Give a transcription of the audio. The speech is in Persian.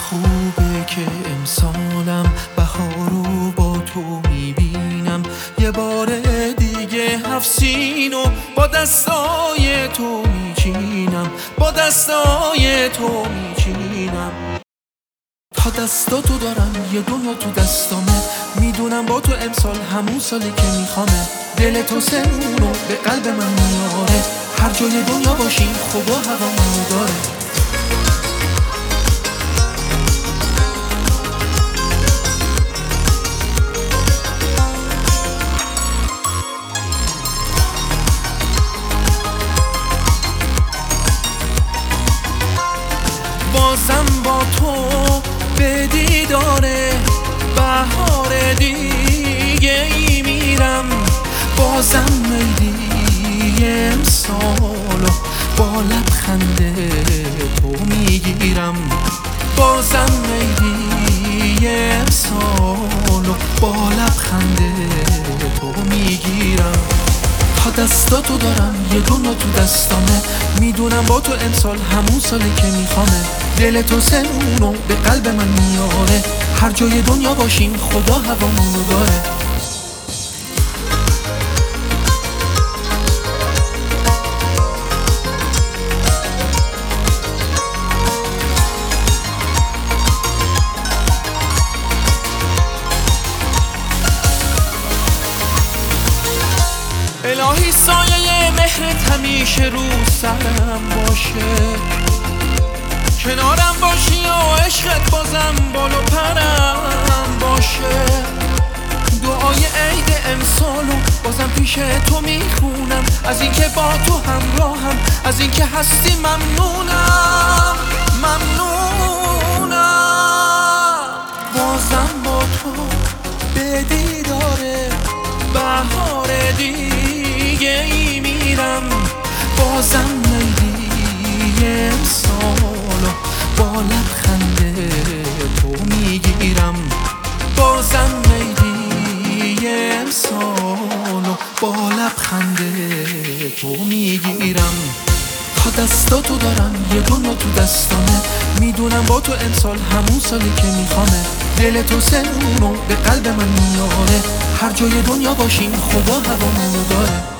خوبه که امسالم بهارو با تو میبینم، یه بار دیگه 7 سینو با دستای تو میچینم، با دستای تو میچینم. تا دستاتو دارم یه دنیا تو دستامه، میدونم با تو امسال همون سالی که میخوامه. دل تو سمونو به قلب من میاره، هر جای دنیا باشیم خدا هوامونو داره. بازم با تو به دیداره بهار دیگه ای میرم، بازم میلی امسالو با لبخند تو میگیرم، بازم میلی امسالو با لبخند تو میگیرم. تا دستاتو دارم یه دنیا تو دستامه، میدونم با تو امسال همون سالی که میخوامه. دل تو سمونو به قلب من میاره، هر جای دنیا باشیم خدا هوامونو داره. الهی سایه مهرت همیشه رو سرم باشه، کنارم باشی و عشقت بازم بال و پرم باشه. دعای عید امسالو بازم پیش تو میخونم، از اینکه با تو همراهم، از اینکه هستی ممنونم، ممنونم. بازم با تو به دیداره بهار دیگه ای میرم، بازم میلی امسالو با لبخند تو میگیرم، بازم میلی امسالو با لبخند تو میگیرم. تا دستاتو دارم یه دنیا تو دستامه، میدونم با تو امسال همون سالی که میخوامه. دل تو سمونو به قلب من میاره، هر جای دنیا باشیم خدا هوامونو داره.